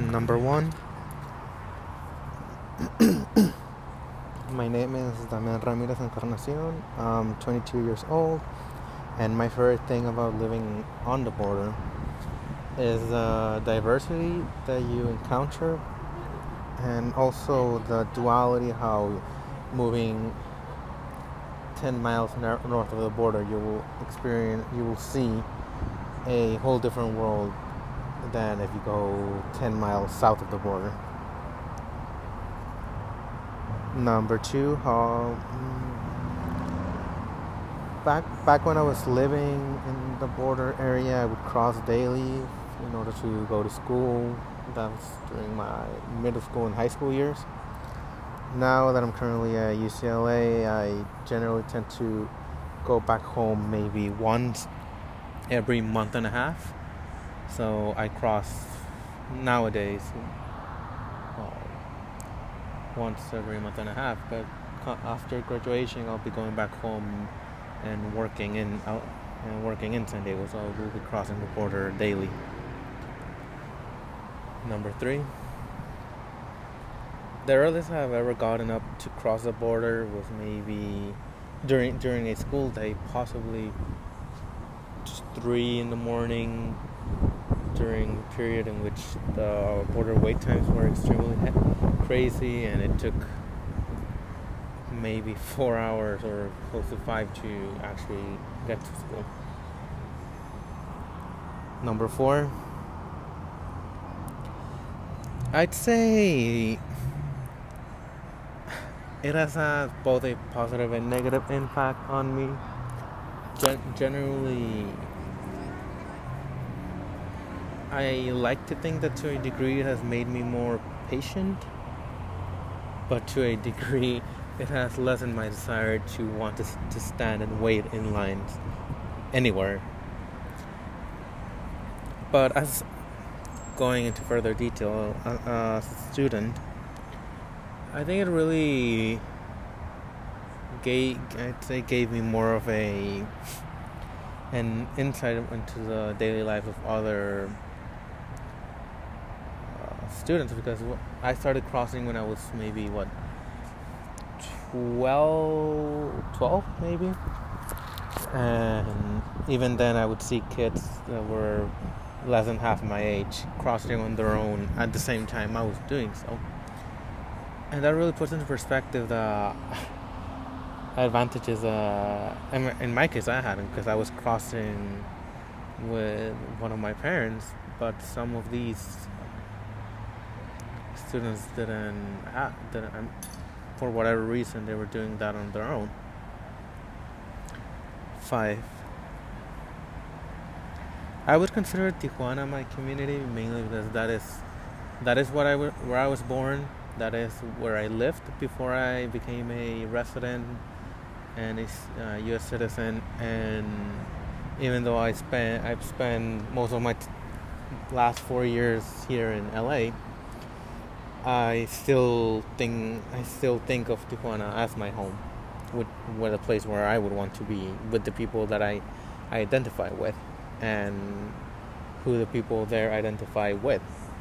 Number one, my name is Damian Ramirez Encarnacion. I'm 22 years old, and my favorite thing about living on the border is the diversity that you encounter, and also the duality how moving 10 miles north of the border you will see a whole different world than if you go 10 miles south of the border. Number two, back when I was living in the border area, I would cross daily in order to go to school. That was during my middle school and high school years. Now that I'm currently at UCLA, I generally tend to go back home maybe once every month and a half. So I cross nowadays once every month and a half. But after graduation, I'll be going back home and working in San Diego. So I will be crossing the border daily. Number three, the earliest I've ever gotten up to cross the border was maybe during a school day, possibly just 3 in the morning, during a period in which the border wait times were extremely crazy, and it took maybe 4 hours or close to 5 to actually get to school. Number four, I'd say it has had both a positive and negative impact on me. Generally, I like to think that to a degree it has made me more patient, but to a degree it has lessened my desire to want to stand and wait in lines anywhere. But as going into further detail, as a student, I think it really gave me more of an insight into the daily life of other students, because I started crossing when I was maybe 12 maybe, and even then I would see kids that were less than half my age crossing on their own at the same time I was doing so. And that really puts into perspective the advantages in my case I had, because I was crossing with one of my parents, but some of these students didn't for whatever reason they were doing that on their own. 5, I would consider Tijuana my community, mainly because that is where I was born. That is where I lived before I became a resident and a U.S. citizen. And even though I've spent most of my last 4 years here in LA, I still think of Tijuana as my home, with a place where I would want to be, with the people that I identify with, and who the people there identify with.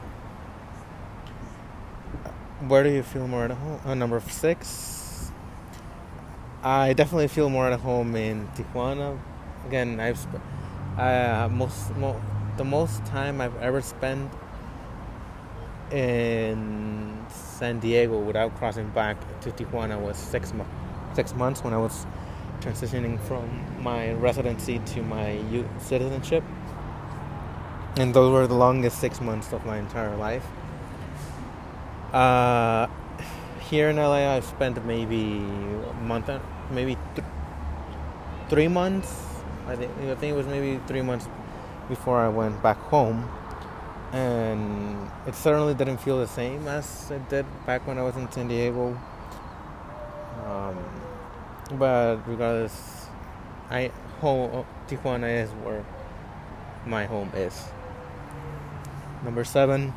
Where do you feel more at home? Number 6, I definitely feel more at home in Tijuana. Again, the most time I've ever spent in San Diego without crossing back to Tijuana was 6 months, when I was transitioning from my residency to my citizenship, and those were the longest 6 months of my entire life. Here in LA, I've spent maybe a month, maybe 3 months. I think it was maybe 3 months before I went back home, and it certainly didn't feel the same as it did back when I was in San Diego. But regardless, Tijuana is where my home is. Number 7,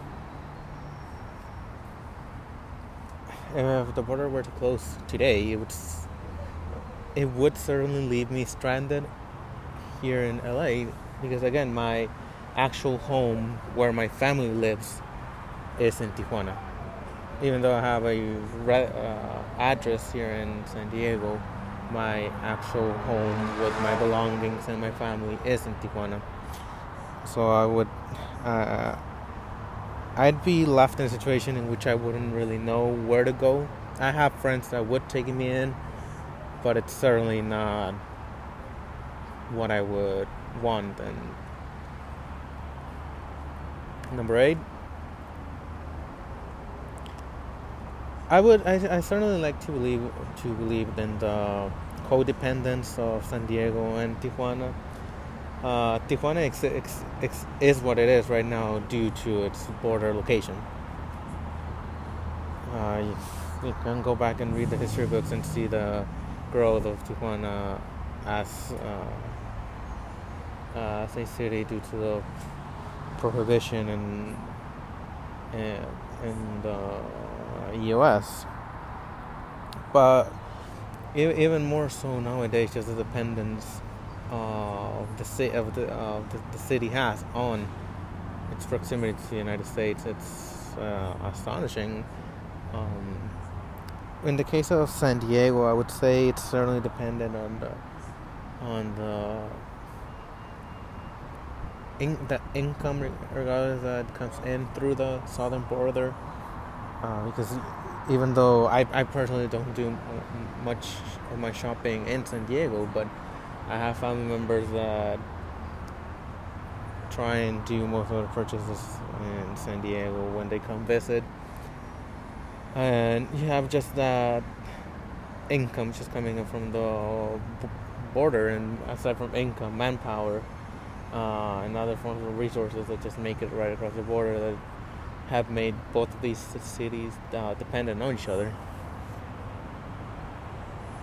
if the border were to close today, it would certainly leave me stranded here in LA, because again, my actual home where my family lives is in Tijuana. Even though I have a address here in San Diego, my actual home with my belongings and my family is in Tijuana. So I'd be left in a situation in which I wouldn't really know where to go. I have friends that would take me in, but it's certainly not what I would want. And number 8, I certainly like to believe in the codependence of San Diego and Tijuana. Tijuana is what it is right now due to its border location. You can go back and read the history books and see the growth of Tijuana as a city due to the prohibition in the U.S. But even more so nowadays, just the dependence the city has on its proximity to the United States. It's astonishing. In the case of San Diego, I would say it's certainly dependent on the income, regardless, that comes in through the southern border. Because even though I personally don't do much of my shopping in San Diego, but I have family members that try and do most of their purchases in San Diego when they come visit. And you have just that income just coming in from the border, and aside from income, manpower, and other forms of resources that just make it right across the border that have made both of these cities dependent on each other.